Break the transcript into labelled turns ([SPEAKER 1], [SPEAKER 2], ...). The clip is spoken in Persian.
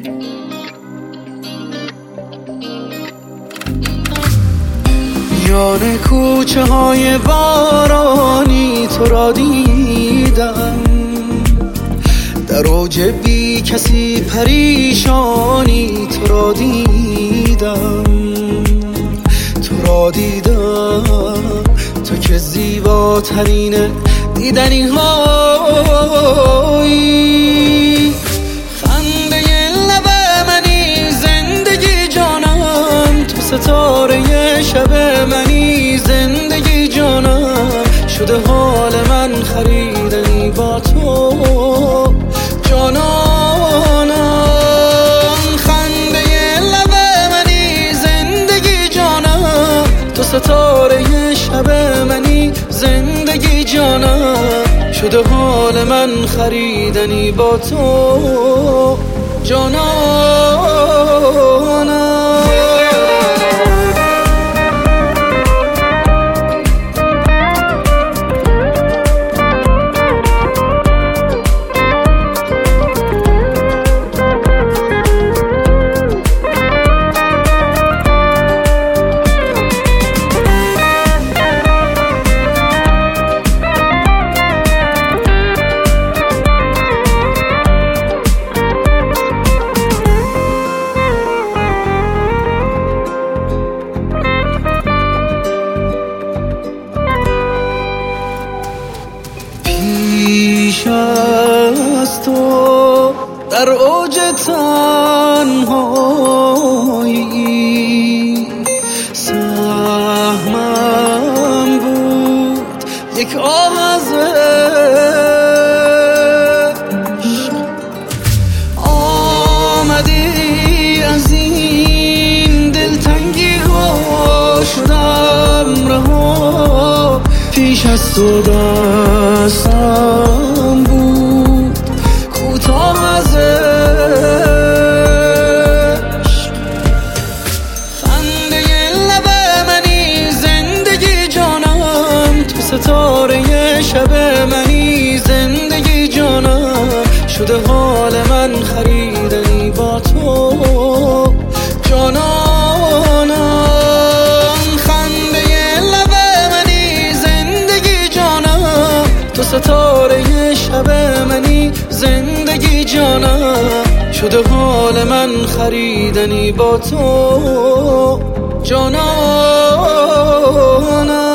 [SPEAKER 1] میان کوچه های بارانی تو را دیدم، در اوج بی کسی پریشانی تو را دیدم، تو را دیدم، تو که زیباترین دیدنی هایی، خنده لب منی زندگی جانم، تو ستاره شب منی زندگی جانم، شده حال من خریدنی با تو جانانم، خنده لب منی زندگی جانم، تو ستاره شب منی زندگی جانم، شده حال من خریدنی با تو جانانم. پیش از تو در اوج تنهایی سهمم بود یک آه از عشق، آمدی از این دلتنگی ها شدم رها، پیش از تو دستم بود کوتاه از عشق، خنده لب منی زندگی جانم، تو ستاره شب منی زندگی جانم، شده حال من خریدنی با تو جانانم، تو ستاره شب منی زندگی جانم، شده حال من خریدنی با تو جانانم.